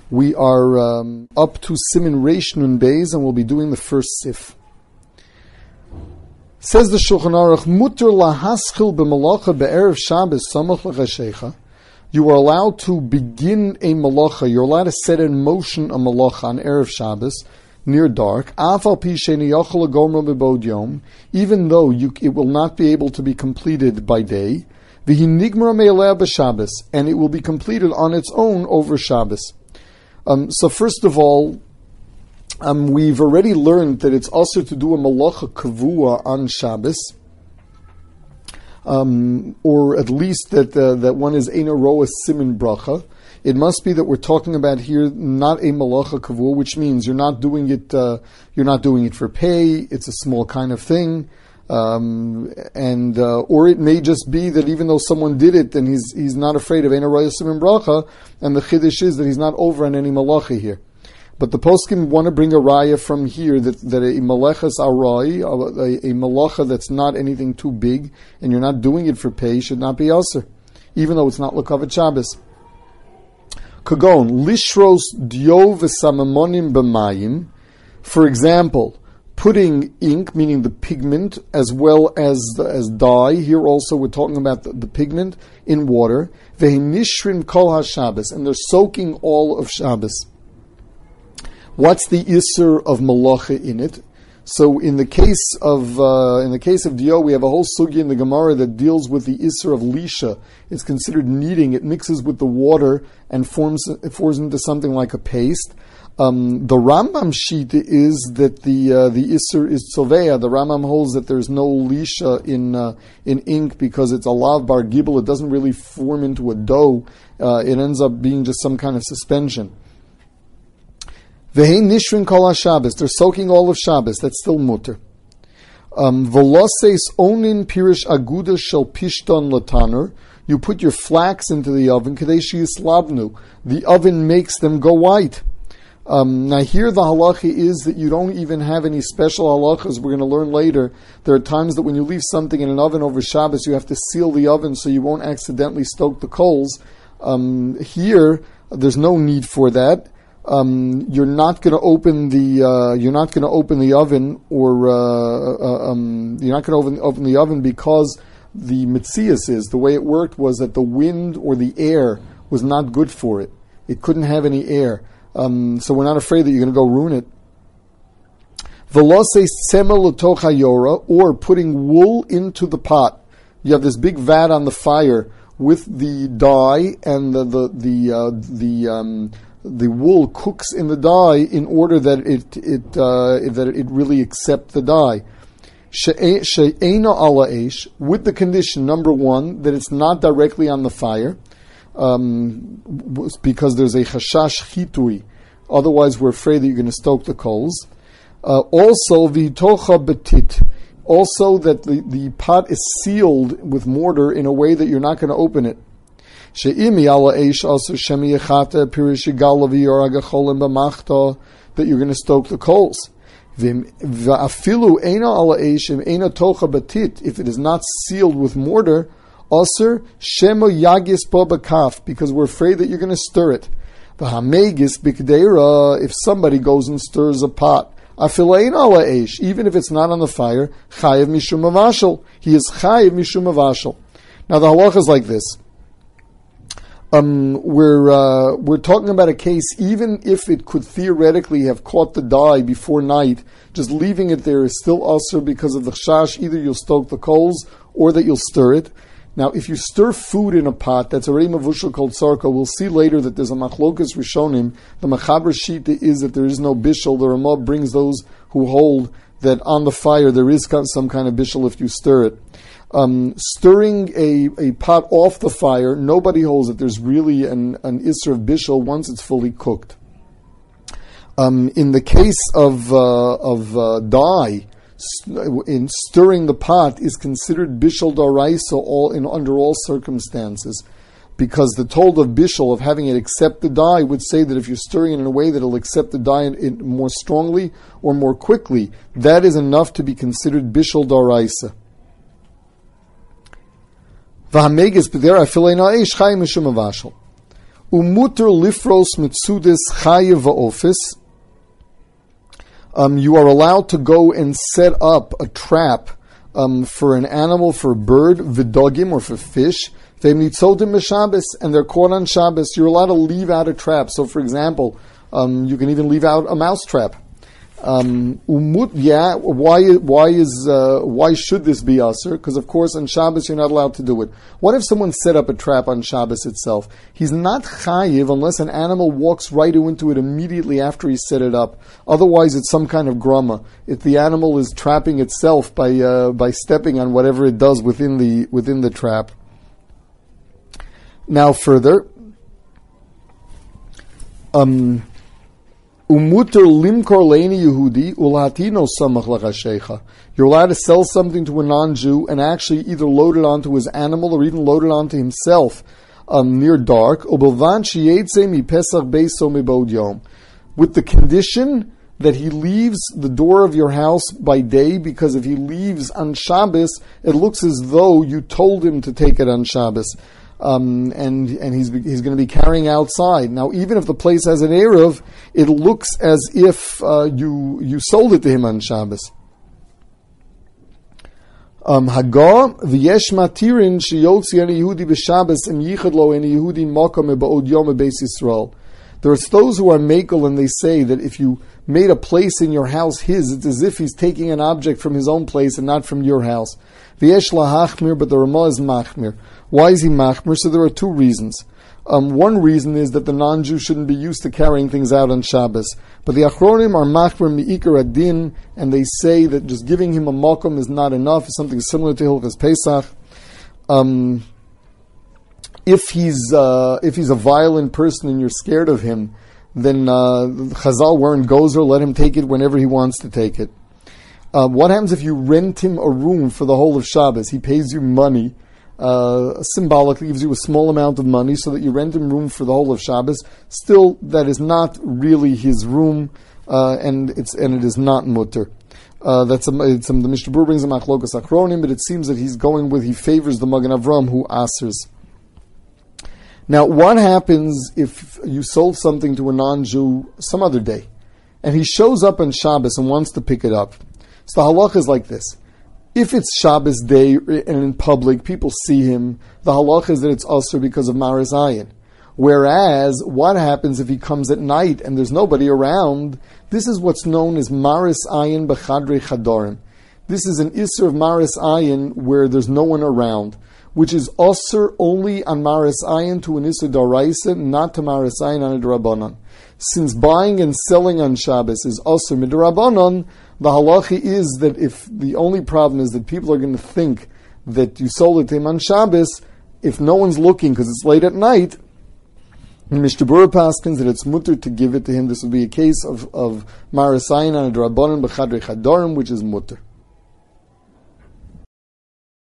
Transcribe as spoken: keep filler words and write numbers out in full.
We are um, up to Simin Reish Nun Beis, and we'll be doing the first sif. Says the Shulchan Aruch, Mutter lahaschil b'malacha be'erev Shabbos samach l'chashecha. You are allowed to begin a malacha. You're allowed to set in motion a malacha on erev Shabbos near dark. Afal pi she'eni yochel legomro b'bod yom, even though you, it will not be able to be completed by day. V'hi nigmar me'aleh b'Shabbos, and it will be completed on its own over Shabbos. Um, so first of all, um, we've already learned that it's also to do a malacha kavua on Shabbos, um, or at least that uh, that one is eina roa simin bracha. It must be that we're talking about here not a malacha kavua, which means you're not doing it. Uh, you're not doing it for pay. It's a small kind of thing. Um, and uh, or it may just be that even though someone did it, then he's he's not afraid of eina roa simin bracha, and the chiddush is that he's not over on any malacha here. But the poskim want to bring a raya from here that, that a malachas arai, a, a malacha that's not anything too big, and you're not doing it for pay, should not be aser, even though it's not l'kavet Shabbos. Kagon lishros dio v'samamonim b'mayim, for example, putting ink, meaning the pigment, as well as as dye. Here also we're talking about the, the pigment in water. Ve'nishrin kol haShabbos, and they're soaking all of Shabbos. What's the isser of malacha in it? So in the case of uh, in the case of dio, we have a whole sugya in the Gemara that deals with the isser of lisha. It's considered kneading. It mixes with the water and forms it forms into something like a paste. Um, the Rambam sheet is that the uh, the Isser is Tzovea. The Rambam holds that there's no lisha in uh, in ink because it's a lav bar gibel. It doesn't really form into a dough. Uh, it ends up being just some kind of suspension. V'hei nishrin kol Shabbos. They're soaking all of Shabbos. That's still mutter. Veloses onin pirish aguda shel pishton lataner. You put your flax into the oven. Kadesh yislabnu. The oven makes them go white. Um, now here the halacha is that you don't even have any special halachas. We're going to learn later. There are times that when you leave something in an oven over Shabbos, you have to seal the oven so you won't accidentally stoke the coals. Um, here, there's no need for that. Um, you're not going to open the uh, you're not going to open the oven, or uh, uh, um, you're not going to open, open the oven because the mitzias is the way it worked was that the wind or the air was not good for it. It couldn't have any air. Um, so we're not afraid that you're going to go ruin it. Velose semel l'toch hayora, or putting wool into the pot. You have this big vat on the fire with the dye, and the the the uh, the, um, the wool cooks in the dye in order that it it uh, that it really accept the dye. She'ena ala eish, with the condition number one that it's not directly on the fire. Um, because there's a chashash chitui. Otherwise, we're afraid that you're going to stoke the coals. Uh, also, v'tocha betit. Also, that the, the pot is sealed with mortar in a way that you're not going to open it. She'imi ala eish also shemi echata pirish yigal v'yor agacholim b'machta, that you're going to stoke the coals. V'afilu eina ala eish eina tocha betit. If it is not sealed with mortar, Aser shemo yagis po bakaf, because we're afraid that you're going to stir it. The hamegis bikdeira, if somebody goes and stirs a pot, afilein ala eish, even if it's not on the fire, chayiv mishum avashel. He is chayiv mishum avashel. Now the halacha is like this. Um, we're uh, we're talking about a case, even if it could theoretically have caught the dye before night, just leaving it there is still aser because of the chash. Either you'll stoke the coals or that you'll stir it. Now, if you stir food in a pot that's already mavushal called sarko, we'll see later that there's a machlokas rishonim. The machaber shita is that there is no bishul. The Ramah brings those who hold that on the fire there is some kind of bishul if you stir it. Um, stirring a, a pot off the fire, nobody holds that there's really an, an isser of bishul once it's fully cooked. Um, in the case of uh, of uh, dye, in stirring the pot is considered bishul daraisa all in under all circumstances, because the told of bishul, of having it accept the dye, would say that if you're stirring it in a way that it'll accept the dye in, in more strongly or more quickly, that is enough to be considered bishul daraisa. Umuter lifros mitzudis chayev va'ofis. Um, you are allowed to go and set up a trap um, for an animal, for a bird, vidogim, or for fish. Ve'mnitzodim b'Shabbos, and they're caught on Shabbos. You're allowed to leave out a trap. So, for example, um, you can even leave out a mouse trap. Um, umut, yeah. Why? Why is? Uh, why should this be usher? Because of course on Shabbos you're not allowed to do it. What if someone set up a trap on Shabbos itself? He's not chayiv unless an animal walks right into it immediately after he set it up. Otherwise, it's some kind of grama. If the animal is trapping itself by uh, by stepping on whatever it does within the within the trap. Now further. Um. Umuter limkor leini Yehudi ulatino samach lachashecha. You're allowed to sell something to a non-Jew and actually either load it onto his animal or even load it onto himself um, near dark. Ubelvan sheyetze mi pesach beiso mibod yom, with the condition that he leaves the door of your house by day, because if he leaves on Shabbos, it looks as though you told him to take it on Shabbos. Um, and and he's he's going to be carrying outside. Now, even if the place has an eruv, it looks as if uh, you you sold it to him on Shabbos. Hagah v'yesh matirin sheyotzi any Yehudi b'Shabbos im yichad lo any Yehudi makom ba'od yom beis Yisrael. There's those who are makel and they say that if you made a place in your house his, it's as if he's taking an object from his own place and not from your house. V'yesh lahachmir, but the Ramah is machmir. Why is he machmir? So there are two reasons. Um, one reason is that the non-Jew shouldn't be used to carrying things out on Shabbos. But the Achronim are machmir mi'ikar adin, and they say that just giving him a makom is not enough. It's something similar to Hilchas Pesach. Um, if he's uh, if he's a violent person and you're scared of him, then uh, Chazal weren't gozer, let him take it whenever he wants to take it. Uh, what happens if you rent him a room for the whole of Shabbos? He pays you money. Uh, symbolically gives you a small amount of money so that you rent him room for the whole of Shabbos. Still, that is not really his room, uh, and it's and it is not mutter. Uh, that's a, it's a, the Mishnah Berurah brings a machlokas achronim, but it seems that he's going with he favors the Magen Avram who asers. Now, what happens if you sold something to a non-Jew some other day, and he shows up on Shabbos and wants to pick it up? So the halacha is like this. If it's Shabbos day and in public, people see him, the halacha is that it's also because of Maris Ayin. Whereas, what happens if he comes at night and there's nobody around? This is what's known as Maris Ayin b'chadrei chadarim. This is an Isser of Maris Ayin where there's no one around, which is Osir only on Maris Ayin to an Isser Daraisa, not to Maris Ayin on a Darabanan. Since buying and selling on Shabbos is Osir Midrabanan, the halacha is that if the only problem is that people are going to think that you sold it to him on Shabbos, if no one's looking because it's late at night, Mishnah Berurah paskins that it's mutter to give it to him. This would be a case of, of Marasayin on a Drabanan b'chadrei chadarim, which is mutter.